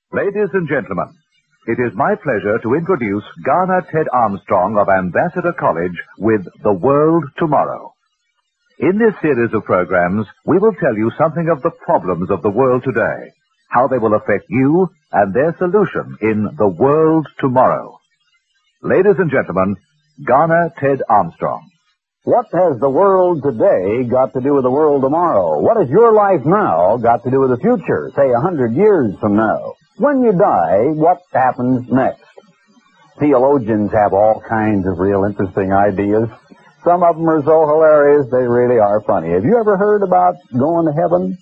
Ladies and gentlemen, it is my pleasure to introduce Garner Ted Armstrong of Ambassador College with The World Tomorrow. In this series of programs, we will tell you something of the problems of the world today, how they will affect you, and their solution in The World Tomorrow. Ladies and gentlemen, Garner Ted Armstrong. What has the world today got to do with the world tomorrow? What has your life now got to do with the future, say 100 years from now? When you die, what happens next? Theologians have all kinds of real interesting ideas. Some of them are so hilarious, they really are funny. Have you ever heard about going to heaven?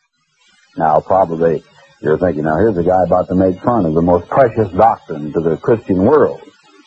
Now, probably you're thinking, now here's a guy about to make fun of the most precious doctrine to the Christian world.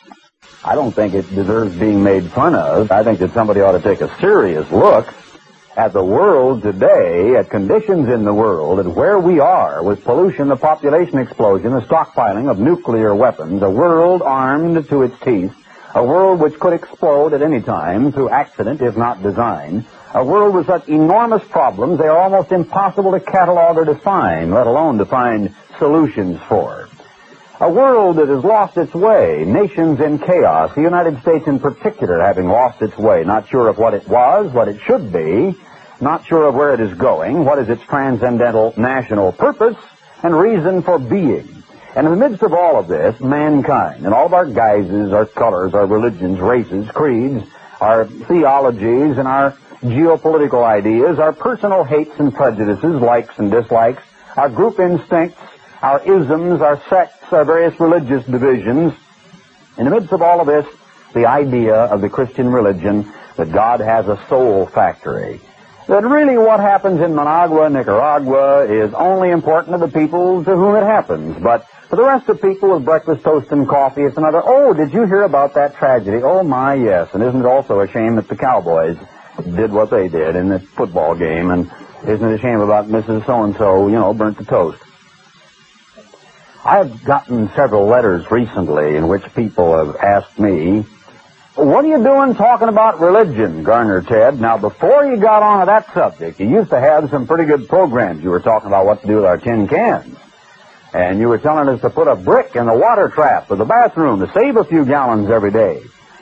I don't think it deserves being made fun of. I think that somebody ought to take a serious look at the world today, at conditions in the world, at where we are with pollution, the population explosion, the stockpiling of nuclear weapons, a world armed to its teeth, a world which could explode at any time through accident if not design, a world with such enormous problems they are almost impossible to catalog or define, let alone to find solutions for. A world that has lost its way, nations in chaos, the United States in particular having lost its way, not sure of what it was, what it should be, not sure of where it is going, what is its transcendental national purpose and reason for being. And in the midst of all of this, mankind, and all of our guises, our colors, our religions, races, creeds, our theologies, and our geopolitical ideas, our personal hates and prejudices, likes and dislikes, our group instincts, our isms, our sects, our various religious divisions. In the midst of all of this, the idea of the Christian religion that God has a soul factory. That really what happens in Managua, Nicaragua, is only important to the people to whom it happens. But for the rest of people with breakfast, toast, and coffee, it's another, oh, did you hear about that tragedy? Oh, my, yes. And isn't it also a shame that the Cowboys did what they did in the football game? And isn't it a shame about Mrs. So-and-so, burnt the toast? I've gotten several letters recently in which people have asked me, what are you doing talking about religion, Garner Ted? Now, before you got on to that subject, you used to have some pretty good programs. You were talking about what to do with our tin cans. And you were telling us to put a brick in the water trap of the bathroom to save a few gallons every day.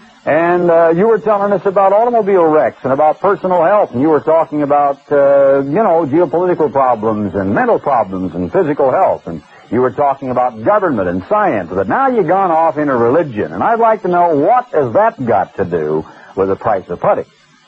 And you were telling us about automobile wrecks and about personal health. And you were talking about, geopolitical problems and mental problems and physical health. And you were talking about government and science, but now you've gone off into religion, and I'd like to know what has that got to do with the price of putty.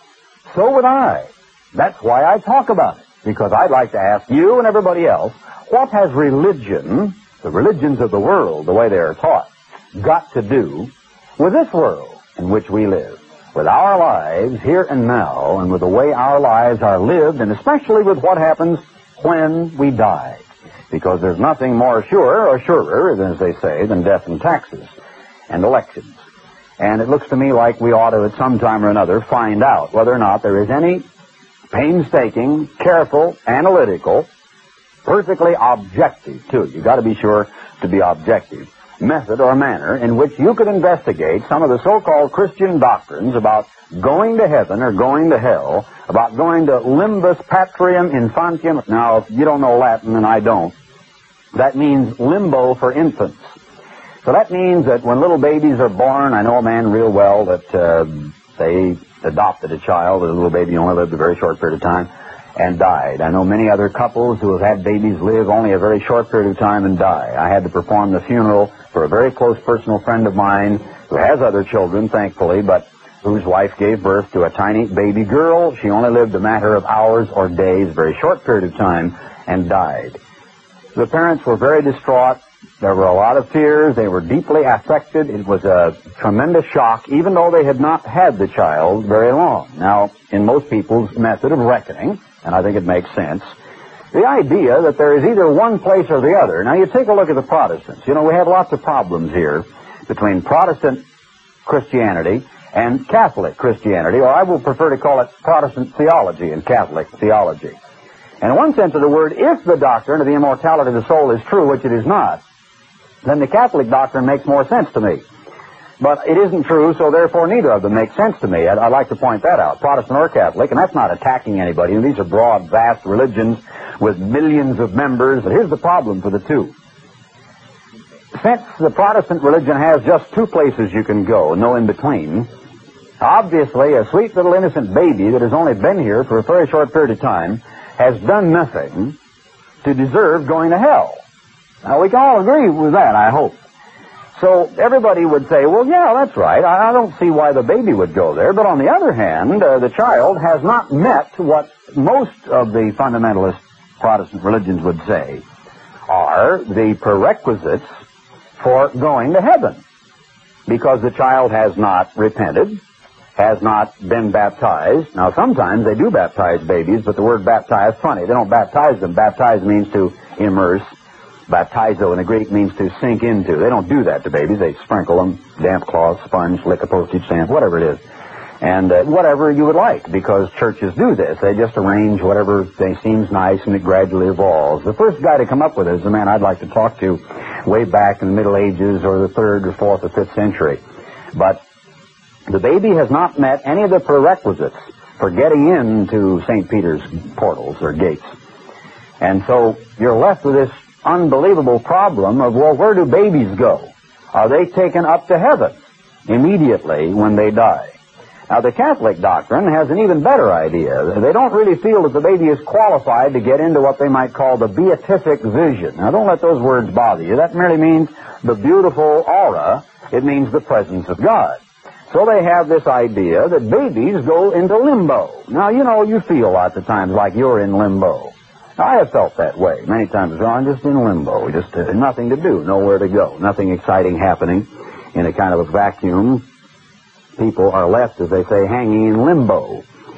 So would I. That's why I talk about it, because I'd like to ask you and everybody else, what has religion, the religions of the world, the way they are taught, got to do with this world in which we live, with our lives here and now, and with the way our lives are lived, and especially with what happens when we die. Because there's nothing more sure or surer, as they say, than death and taxes and elections. And it looks to me like we ought to, at some time or another, find out whether or not there is any painstaking, careful, analytical, perfectly objective, too. You've got to be sure to be objective, method or manner in which you could investigate some of the so-called Christian doctrines about going to heaven or going to hell, about going to limbus patrium infantium. Now, if you don't know Latin, and I don't, that means limbo for infants. So that means that when little babies are born, I know a man real well that they adopted a child, a little baby only lived a very short period of time, and died. I know many other couples who have had babies live only a very short period of time and die. I had to perform the funeral for a very close personal friend of mine who has other children, thankfully, but whose wife gave birth to a tiny baby girl. She only lived a matter of hours or days, a very short period of time, and died. The parents were very distraught. There were a lot of tears. They were deeply affected. It was a tremendous shock, even though they had not had the child very long. Now, in most people's method of reckoning, and I think it makes sense, the idea that there is either one place or the other. Now, you take a look at the Protestants. We have lots of problems here between Protestant Christianity and Catholic Christianity, or I will prefer to call it Protestant theology and Catholic theology. And in one sense of the word, if the doctrine of the immortality of the soul is true, which it is not, then the Catholic doctrine makes more sense to me. But it isn't true, so therefore neither of them makes sense to me. I'd like to point that out, Protestant or Catholic, and that's not attacking anybody. These are broad, vast religions with millions of members, but here's the problem for the two. since the Protestant religion has just two places you can go, no in between, obviously a sweet little innocent baby that has only been here for a very short period of time has done nothing to deserve going to hell. Now, we can all agree with that, I hope. So everybody would say, well, yeah, that's right. I don't see why the baby would go there. But on the other hand, the child has not met what most of the fundamentalist Protestant religions would say are the prerequisites for going to heaven. Because the child has not repented, has not been baptized. Now, sometimes they do baptize babies, but the word baptize is funny. They don't baptize them. Baptize means to immerse. Baptizo in the Greek means to sink into. They don't do that to babies. They sprinkle them, damp cloth, sponge, lick a postage stamp, whatever it is. And whatever you would like, because churches do this. They just arrange whatever seems nice, and it gradually evolves. The first guy to come up with it is the man I'd like to talk to way back in the Middle Ages or the 3rd or 4th or 5th century. But the baby has not met any of the prerequisites for getting into St. Peter's portals or gates. And so you're left with this unbelievable problem of, well, where do babies go? Are they taken up to heaven immediately when they die? Now, the Catholic doctrine has an even better idea. They don't really feel that the baby is qualified to get into what they might call the beatific vision. Now, don't let those words bother you. That merely means the beautiful aura. It means the presence of God. So they have this idea that babies go into limbo. Now, you feel lots of times like you're in limbo. I have felt that way many times. I'm just in limbo, just nothing to do, nowhere to go, nothing exciting happening, in a kind of a vacuum. People are left, as they say, hanging in limbo.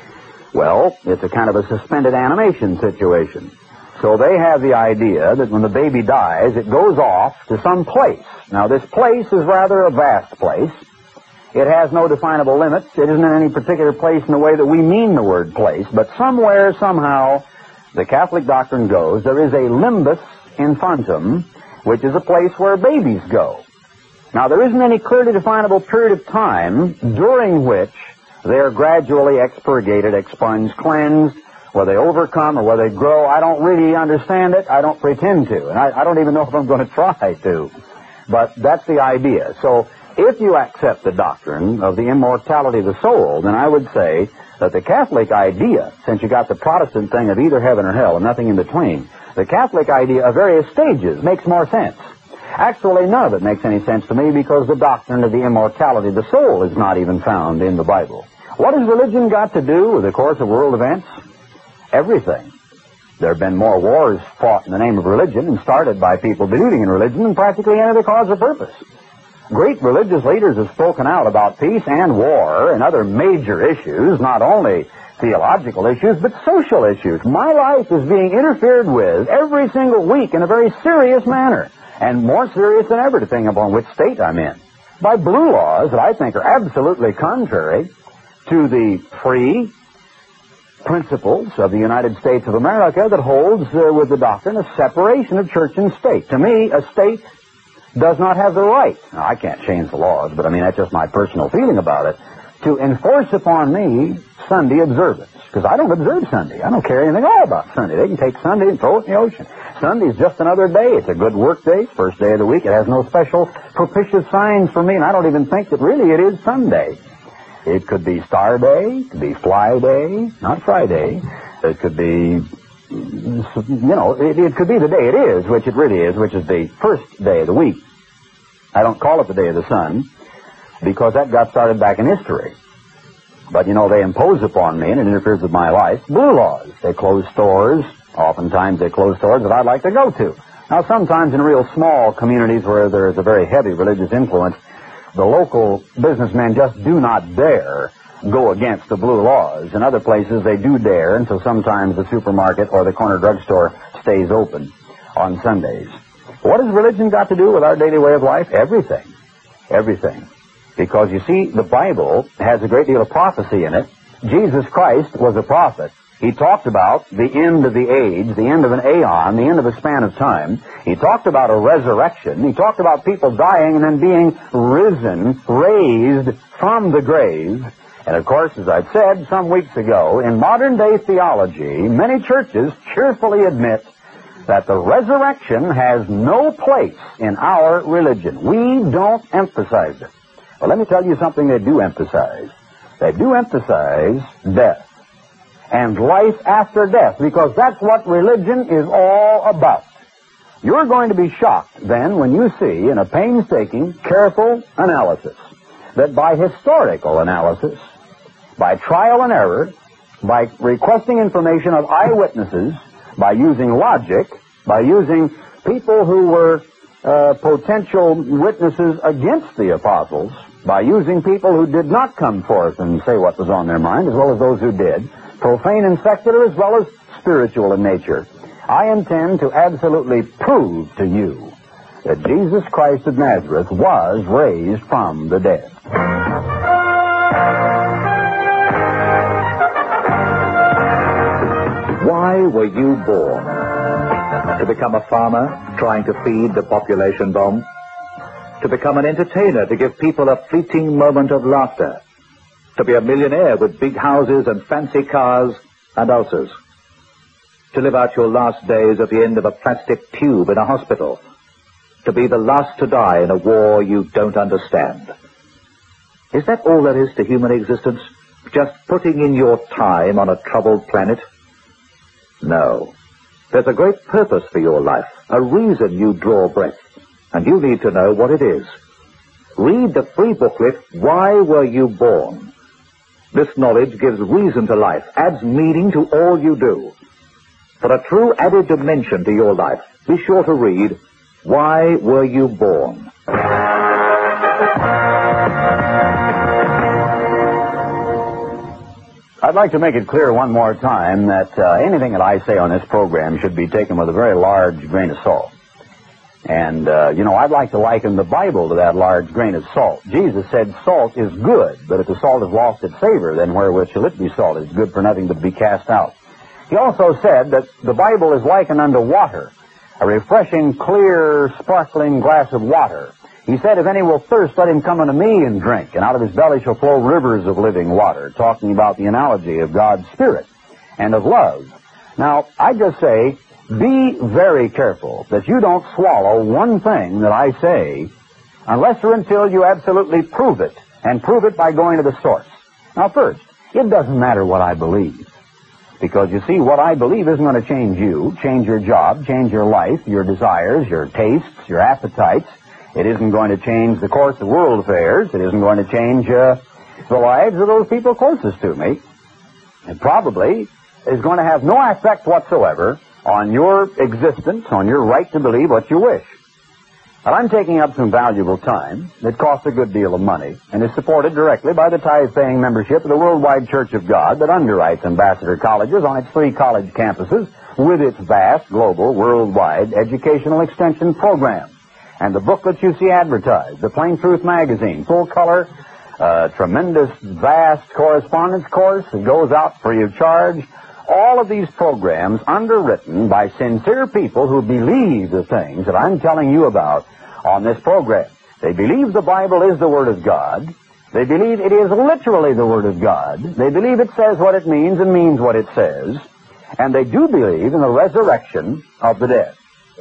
Well, it's a kind of a suspended animation situation. So they have the idea that when the baby dies, it goes off to some place. Now, this place is rather a vast place. It has no definable limits. It isn't in any particular place in the way that we mean the word place, but somewhere, somehow, the Catholic doctrine goes, there is a limbus infantum, which is a place where babies go. Now, there isn't any clearly definable period of time during which they are gradually expurgated, expunged, cleansed, whether they overcome or whether they grow. I don't really understand it. I don't pretend to. And I don't even know if I'm going to try to. But that's the idea. So if you accept the doctrine of the immortality of the soul, then I would say that the Catholic idea, since you got the Protestant thing of either heaven or hell and nothing in between, the Catholic idea of various stages makes more sense. Actually, none of it makes any sense to me because the doctrine of the immortality of the soul is not even found in the Bible. What has religion got to do with the course of world events? Everything. There have been more wars fought in the name of religion and started by people believing in religion than practically any other cause or purpose. Great religious leaders have spoken out about peace and war and other major issues, not only theological issues, but social issues. My life is being interfered with every single week in a very serious manner, and more serious than ever, depending upon which state I'm in, by blue laws that I think are absolutely contrary to the free principles of the United States of America that holds with the doctrine of separation of church and state. To me, a state does not have the right, now, I can't change the laws, but that's just my personal feeling about it, to enforce upon me Sunday observance. Because I don't observe Sunday. I don't care anything at all about Sunday. They can take Sunday and throw it in the ocean. Sunday is just another day. It's a good work day. It's first day of the week. It has no special propitious signs for me, and I don't even think that really it is Sunday. It could be Star Day. It could be Fly Day, not Friday. It could be, it could be the day it is, which it really is, which is the first day of the week. I don't call it the day of the sun because that got started back in history. But, they impose upon me, and it interferes with my life, blue laws. They close stores. Oftentimes they close stores that I'd like to go to. Now, sometimes in real small communities where there is a very heavy religious influence, the local businessmen just do not dare go against the blue laws. In other places, they do dare, and so sometimes the supermarket or the corner drugstore stays open on Sundays. What has religion got to do with our daily way of life? Everything. Everything. Because, you see, the Bible has a great deal of prophecy in it. Jesus Christ was a prophet. He talked about the end of the age, the end of an aeon, the end of a span of time. He talked about a resurrection. He talked about people dying and then being risen, raised from the grave. And, of course, as I've said some weeks ago, in modern-day theology, many churches cheerfully admit that the resurrection has no place in our religion. We don't emphasize it. Well, let me tell you something they do emphasize. They do emphasize death and life after death, because that's what religion is all about. You're going to be shocked then when you see in a painstaking, careful analysis that by historical analysis, by trial and error, by requesting information of eyewitnesses, by using logic, by using people who were potential witnesses against the apostles, by using people who did not come forth and say what was on their mind, as well as those who did, profane and secular as well as spiritual in nature, I intend to absolutely prove to you that Jesus Christ of Nazareth was raised from the dead. Why were you born? To become a farmer trying to feed the population bomb? To become an entertainer to give people a fleeting moment of laughter? To be a millionaire with big houses and fancy cars and ulcers? To live out your last days at the end of a plastic tube in a hospital? To be the last to die in a war you don't understand? Is that all there is to human existence? Just putting in your time on a troubled planet? No. There's a great purpose for your life, a reason you draw breath, and you need to know what it is. Read the free booklet, Why Were You Born? This knowledge gives reason to life, adds meaning to all you do. For a true added dimension to your life, be sure to read, Why Were You Born? I'd like to make it clear one more time that anything that I say on this program should be taken with a very large grain of salt. And, I'd like to liken the Bible to that large grain of salt. Jesus said salt is good, but if the salt has lost its savor, then wherewith shall it be salted? It's good for nothing but to be cast out. He also said that the Bible is likened unto water, a refreshing, clear, sparkling glass of water. He said, if any will thirst, let him come unto me and drink, and out of his belly shall flow rivers of living water, talking about the analogy of God's Spirit and of love. Now, I just say, be very careful that you don't swallow one thing that I say unless or until you absolutely prove it, and prove it by going to the source. Now, first, it doesn't matter what I believe, because you see, what I believe isn't going to change you, change your job, change your life, your desires, your tastes, your appetites. It isn't going to change the course of world affairs. It isn't going to change the lives of those people closest to me. It probably is going to have no effect whatsoever on your existence, on your right to believe what you wish. But I'm taking up some valuable time that costs a good deal of money and is supported directly by the tithe-paying membership of the Worldwide Church of God that underwrites Ambassador Colleges on its 3 college campuses with its vast, global, worldwide educational extension program. And the booklets you see advertised, the Plain Truth magazine, full color, tremendous, vast correspondence course that goes out free of charge. All of these programs underwritten by sincere people who believe the things that I'm telling you about on this program. They believe the Bible is the Word of God. They believe it is literally the Word of God. They believe it says what it means and means what it says. And they do believe in the resurrection of the dead.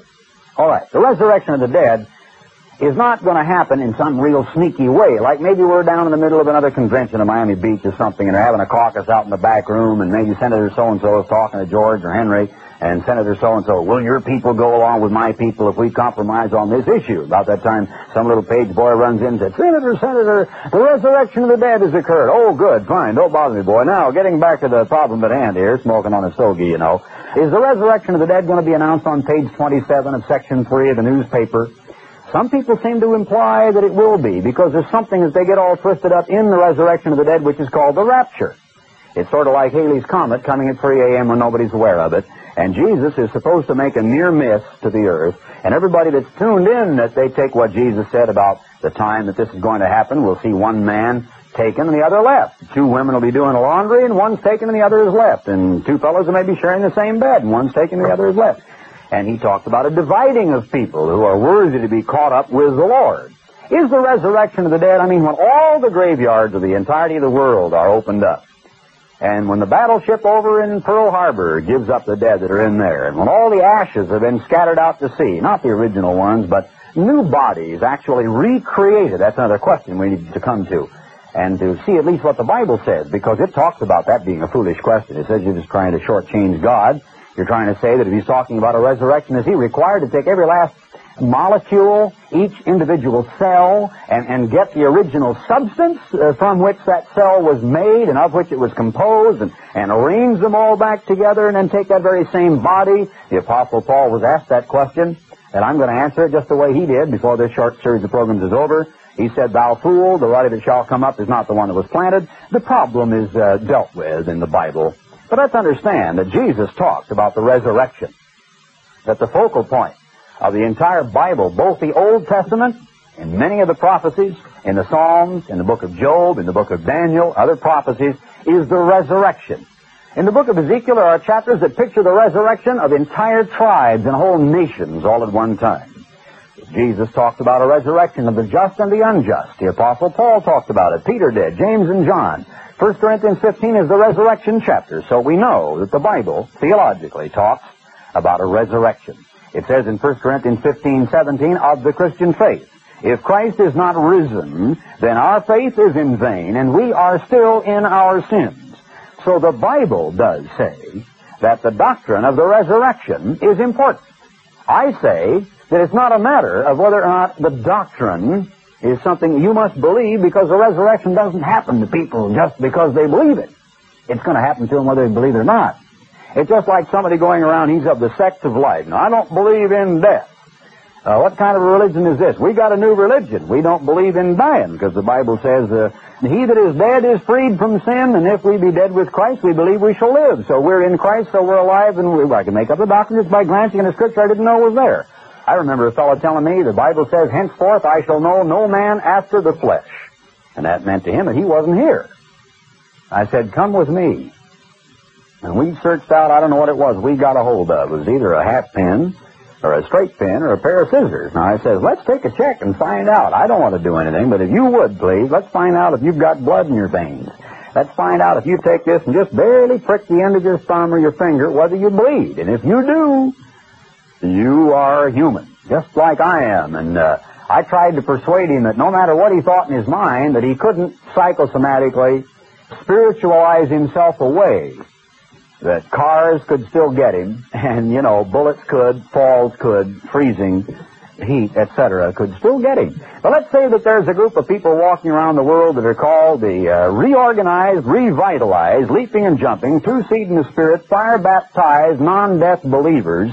All right, the resurrection of the dead is not going to happen in some real sneaky way. Like maybe we're down in the middle of another convention at Miami Beach or something, and they're having a caucus out in the back room, and maybe Senator so-and-so is talking to George or Henry, and Senator so-and-so, will your people go along with my people if we compromise on this issue? About that time, some little page boy runs in and says, Senator, the resurrection of the dead has occurred. Oh, good, fine, don't bother me, boy. Now, getting back to the problem at hand here, smoking on a stogie, you know, is the resurrection of the dead going to be announced on page 27 of Section 3 of the newspaper? Some people seem to imply that it will be, because there's something that they get all twisted up in the resurrection of the dead, which is called the rapture. It's sort of like Halley's Comet coming at 3 a.m. when nobody's aware of it. And Jesus is supposed to make a near miss to the earth. And everybody that's tuned in, that they take what Jesus said about the time that this is going to happen, will see one man taken and the other left. 2 women will be doing the laundry, and one's taken and the other is left. And 2 fellows will maybe sharing the same bed, and one's taken and the other is left. And he talked about a dividing of people who are worthy to be caught up with the Lord. Is the resurrection of the dead, I mean, when all the graveyards of the entirety of the world are opened up, And when the battleship over in Pearl Harbor gives up the dead that are in there, and when all the ashes have been scattered out to sea, not the original ones, but new bodies actually recreated, that's another question we need to come to, and to see at least what the Bible says, because it talks about that being a foolish question. It says you're just trying to shortchange God. You're trying to say that if he's talking about a resurrection, is he required to take every last molecule, each individual cell, and get the original substance from which that cell was made and of which it was composed, and arrange them all back together and then take that very same body? The Apostle Paul was asked that question, and I'm going to answer it just the way he did before this short series of programs is over. He said, "Thou fool, the ruddy that shall come up is not the one that was planted." The problem is dealt with in the Bible. But let's understand that Jesus talked about the resurrection, that the focal point of the entire Bible, both the Old Testament and many of the prophecies in the Psalms, in the book of Job, in the book of Daniel, other prophecies, is the resurrection. In the book of Ezekiel, there are chapters that picture the resurrection of entire tribes and whole nations all at one time. Jesus talked about a resurrection of the just and the unjust. The Apostle Paul talked about it. Peter did. James and John. 1 Corinthians 15 is the resurrection chapter. So we know that the Bible theologically talks about a resurrection. It says in 1 Corinthians 15:17 of the Christian faith, "If Christ is not risen, then our faith is in vain, and we are still in our sins." So the Bible does say that the doctrine of the resurrection is important. I say that it's not a matter of whether or not the doctrine is something you must believe, because the resurrection doesn't happen to people just because they believe it. It's going to happen to them whether they believe it or not. It's just like somebody going around, he's of the sect of life. Now, I don't believe in death. What kind of a religion is this? We got a new religion. We don't believe in dying, because the Bible says, "He that is dead is freed from sin, and if we be dead with Christ, we believe we shall live." So we're in Christ, so we're alive, and I can make up the doctrine just by glancing in the Scripture I didn't know was there. I remember a fellow telling me, the Bible says, "Henceforth I shall know no man after the flesh." And that meant to him that he wasn't here. I said, "Come with me." And we searched out, I don't know what it was we got a hold of. It was either a hat pin, or a straight pin, or a pair of scissors. Now I says, "Let's take a check and find out. I don't want to do anything, but if you would, please, let's find out if you've got blood in your veins. Let's find out if you take this and just barely prick the end of your thumb or your finger, whether you bleed. And if you do, you are human, just like I am." And I tried to persuade him that no matter what he thought in his mind, that he couldn't psychosomatically spiritualize himself away, that cars could still get him, and, bullets could, falls could, freezing, heat, etc., could still get him. But let's say that there's a group of people walking around the world that are called the reorganized, revitalized, leaping and jumping, two-seed in the Spirit, fire-baptized, non-death believers,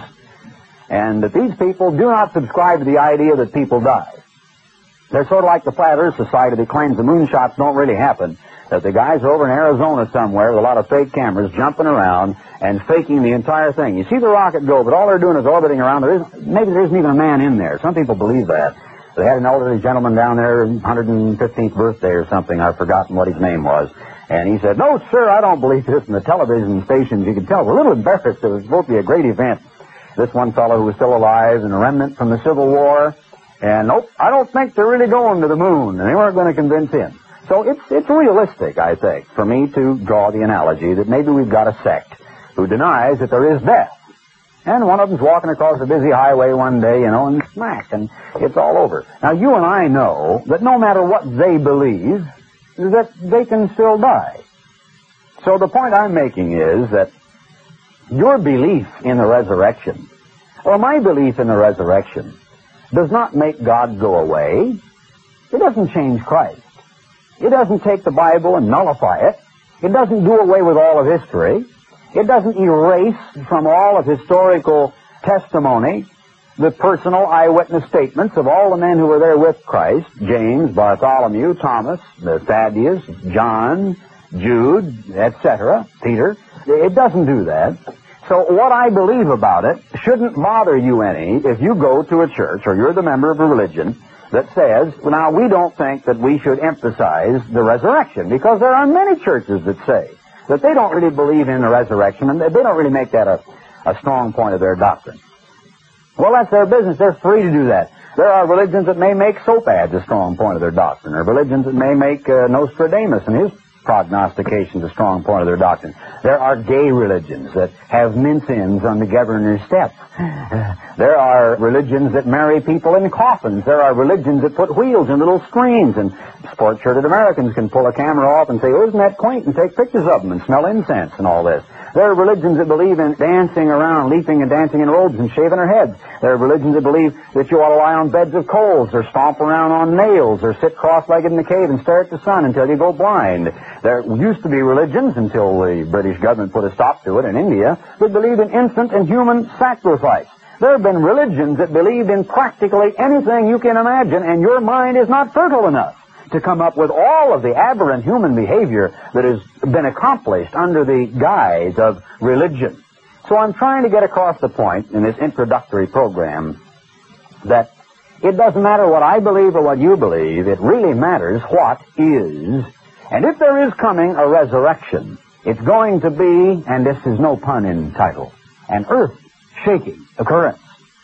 and that these people do not subscribe to the idea that people die. They're sort of like the Flat Earth Society that claims the moonshots don't really happen, that the guys are over in Arizona somewhere with a lot of fake cameras jumping around and faking the entire thing. You see the rocket go, but all they're doing is orbiting around. Maybe there isn't even a man in there. Some people believe that. They had an elderly gentleman down there, 115th birthday or something. I've forgotten what his name was. And he said, "No, sir, I don't believe this." And the television stations, you could tell, were a little embarrassed. It was supposed to be a great event. This one fellow who was still alive and a remnant from the Civil War. And nope, I don't think they're really going to the moon. And they weren't going to convince him. So it's realistic, I think, for me to draw the analogy that maybe we've got a sect who denies that there is death. And one of them's walking across a busy highway one day, and smack, and it's all over. Now, you and I know that no matter what they believe, that they can still die. So the point I'm making is that your belief in the resurrection, or my belief in the resurrection, does not make God go away. It doesn't change Christ. It doesn't take the Bible and nullify it. It doesn't do away with all of history. It doesn't erase from all of historical testimony the personal eyewitness statements of all the men who were there with Christ: James, Bartholomew, Thomas, Thaddeus, John, Jude, etc., Peter. It doesn't do that. So what I believe about it shouldn't bother you any if you go to a church or you're the member of a religion that says, now, we don't think that we should emphasize the resurrection, because there are many churches that say that they don't really believe in the resurrection, and they don't really make that a strong point of their doctrine. Well, that's their business. They're free to do that. There are religions that may make soap ads a strong point of their doctrine, or religions that may make Nostradamus and his prognostication is a strong point of their doctrine. There are gay religions that have mince-ins on the governor's steps. There are religions that marry people in coffins. There are religions that put wheels in little screens, and sport-shirted Americans can pull a camera off and say, oh, isn't that quaint, and take pictures of them and smell incense and all this. There are religions that believe in dancing around, leaping and dancing in robes and shaving their heads. There are religions that believe that you ought to lie on beds of coals or stomp around on nails or sit cross-legged in the cave and stare at the sun until you go blind. There used to be religions, until the British government put a stop to it in India, that believed in infant and human sacrifice. There have been religions that believed in practically anything you can imagine, and your mind is not fertile enough to come up with all of the aberrant human behavior that has been accomplished under the guise of religion. So I'm trying to get across the point in this introductory program that it doesn't matter what I believe or what you believe, it really matters what is. And if there is coming a resurrection, it's going to be, and this is no pun in title, an earth-shaking occurrence.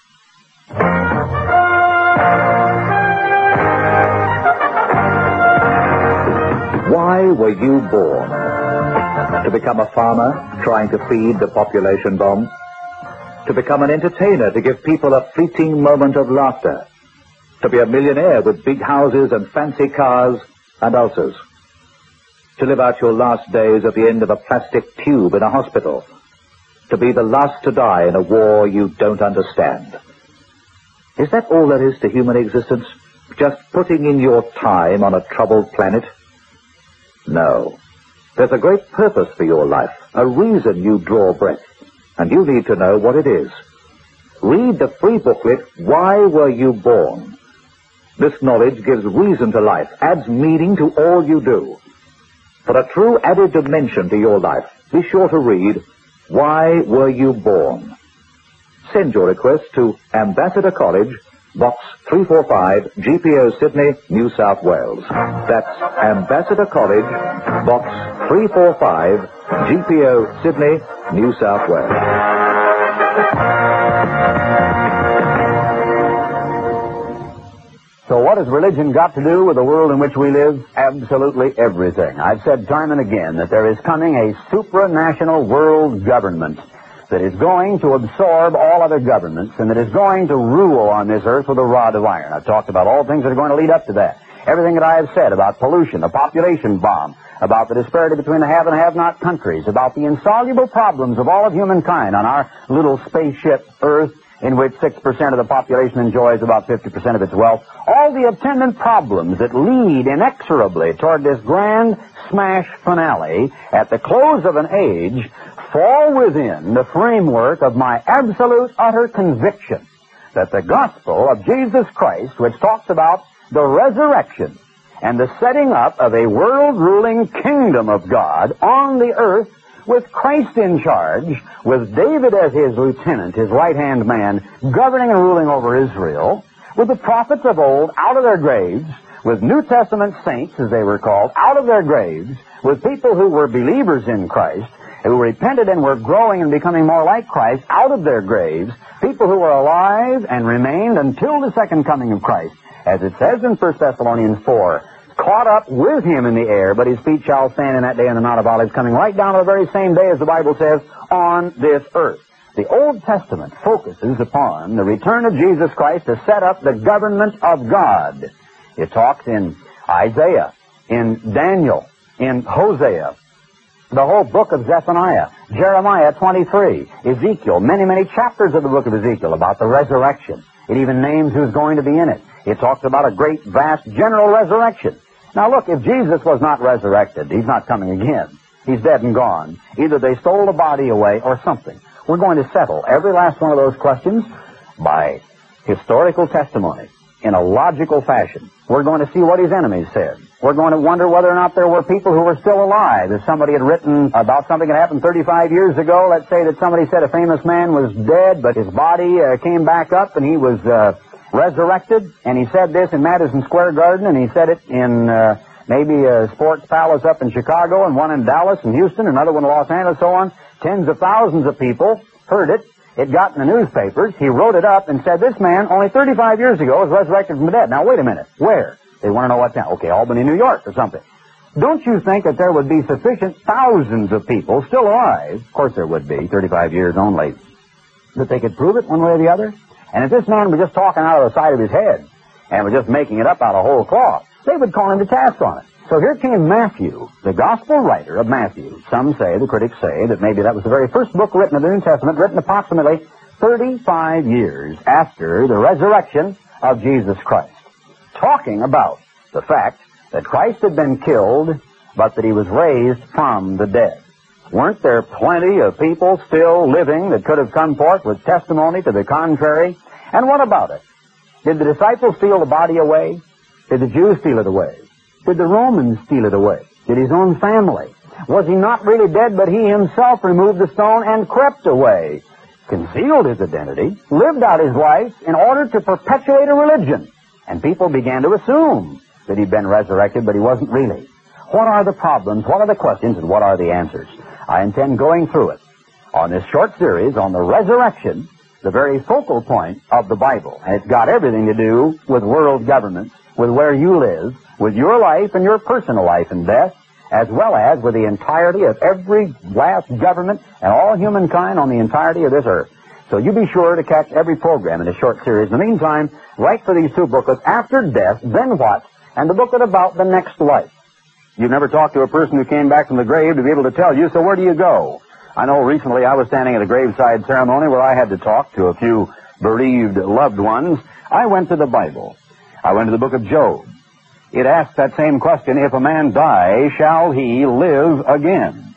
Why were you born? To become a farmer, trying to feed the population bomb? To become an entertainer, to give people a fleeting moment of laughter? To be a millionaire with big houses and fancy cars and ulcers? To live out your last days at the end of a plastic tube in a hospital? To be the last to die in a war you don't understand? Is that all there is to human existence? Just putting in your time on a troubled planet? No. There's a great purpose for your life, a reason you draw breath, and you need to know what it is. Read the free booklet, Why Were You Born? This knowledge gives reason to life, adds meaning to all you do. For a true added dimension to your life, be sure to read, Why Were You Born? Send your request to Ambassador College, Box 345, GPO Sydney, New South Wales. That's Ambassador College, Box 345, GPO Sydney, New South Wales. So what has religion got to do with the world in which we live? Absolutely everything. I've said time and again that there is coming a supranational world government that is going to absorb all other governments and that is going to rule on this earth with a rod of iron. I've talked about all things that are going to lead up to that. Everything that I have said about pollution, the population bomb, about the disparity between the have and have-not countries, about the insoluble problems of all of humankind on our little spaceship Earth, in which 6% of the population enjoys about 50% of its wealth, all the attendant problems that lead inexorably toward this grand smash finale at the close of an age fall within the framework of my absolute, utter conviction that the gospel of Jesus Christ, which talks about the resurrection and the setting up of a world-ruling kingdom of God on the earth with Christ in charge, with David as his lieutenant, his right-hand man, governing and ruling over Israel, with the prophets of old out of their graves, with New Testament saints, as they were called, out of their graves, with people who were believers in Christ, who repented and were growing and becoming more like Christ out of their graves, people who were alive and remained until the second coming of Christ. As it says in 1 Thessalonians 4, caught up with him in the air, but his feet shall stand in that day on the Mount of Olives, coming right down to the very same day, as the Bible says, on this earth. The Old Testament focuses upon the return of Jesus Christ to set up the government of God. It talks in Isaiah, in Daniel, in Hosea, the whole book of Zephaniah, Jeremiah 23, Ezekiel, many chapters of the book of Ezekiel about the resurrection. It even names who's going to be in it. It talks about a great, vast, general resurrection. Now look, if Jesus was not resurrected, he's not coming again. He's dead and gone. Either they stole the body away or something. We're going to settle every last one of those questions by historical testimony in a logical fashion. We're going to see what his enemies said. We're going to wonder whether or not there were people who were still alive. If somebody had written about something that happened 35 years ago, let's say that somebody said a famous man was dead, but his body came back up and he was resurrected, and he said this in Madison Square Garden, and he said it in maybe a sports palace up in Chicago, and one in Dallas and Houston, another one in Los Angeles, so on. Tens of thousands of people heard it. It got in the newspapers. He wrote it up and said, this man, only 35 years ago, was resurrected from the dead. Now, wait a minute. Where? They want to know what town. Okay, Albany, New York or something. Don't you think that there would be sufficient thousands of people still alive, of course there would be, 35 years only, that they could prove it one way or the other? And if this man was just talking out of the side of his head and was just making it up out of whole cloth, they would call him to task on it. So here came Matthew, the gospel writer of Matthew. Some say, the critics say, that maybe that was the very first book written in the New Testament, written approximately 35 years after the resurrection of Jesus Christ, talking about the fact that Christ had been killed, but that he was raised from the dead. Weren't there plenty of people still living that could have come forth with testimony to the contrary? And what about it? Did the disciples steal the body away? Did the Jews steal it away? Did the Romans steal it away? Did his own family? Was he not really dead, but he himself removed the stone and crept away, concealed his identity, lived out his life in order to perpetuate a religion? And people began to assume that he'd been resurrected, but he wasn't really. What are the problems? What are the questions? And what are the answers? I intend going through it on this short series on the resurrection, the very focal point of the Bible. And it's got everything to do with world governments, with where you live, with your life and your personal life and death, as well as with the entirety of every last government and all humankind on the entirety of this earth. So you be sure to catch every program in this short series. In the meantime, write for these two booklets, After Death, Then What, and the booklet about the next life. You've never talked to a person who came back from the grave to be able to tell you, so where do you go? I know recently I was standing at a graveside ceremony where I had to talk to a few bereaved loved ones. I went to the Bible. I went to the book of Job. It asks that same question, if a man die, shall he live again?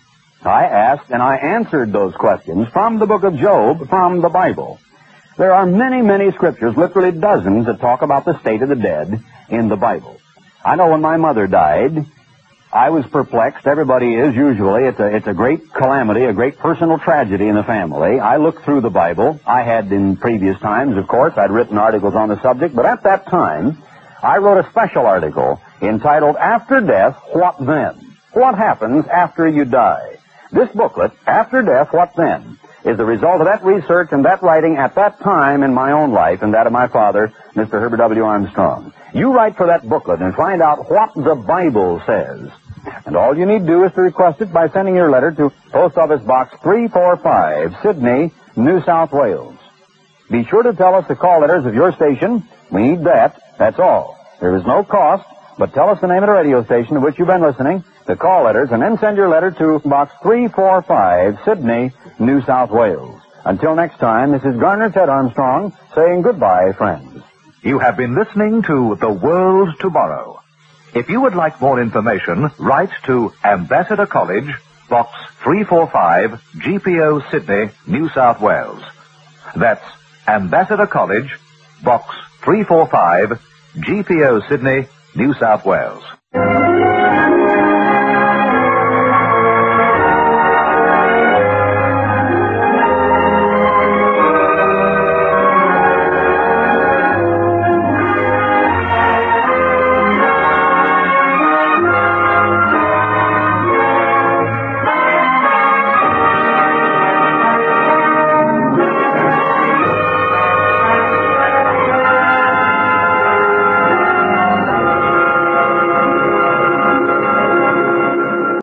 I asked and I answered those questions from the book of Job, from the Bible. There are many, many scriptures, literally dozens, that talk about the state of the dead in the Bible. I know when my mother died, I was perplexed. Everybody is usually. It's a great calamity, a great personal tragedy in the family. I looked through the Bible. I had in previous times, of course, I'd written articles on the subject, but at that time, I wrote a special article entitled, After Death, What Then? What happens after you die? This booklet, After Death, What Then, is the result of that research and that writing at that time in my own life and that of my father, Mr. Herbert W. Armstrong. You write for that booklet and find out what the Bible says. And all you need to do is to request it by sending your letter to Post Office Box 345, Sydney, New South Wales. Be sure to tell us the call letters of your station. We need that. That's all. There is no cost, but tell us the name of the radio station to which you've been listening, the call letters, and then send your letter to Box 345, Sydney, New South Wales. Until next time, this is Garner Ted Armstrong saying goodbye, friends. You have been listening to The World Tomorrow. If you would like more information, write to Ambassador College, Box 345, GPO, Sydney, New South Wales. That's Ambassador College, Box 345, GPO, Sydney, New South Wales.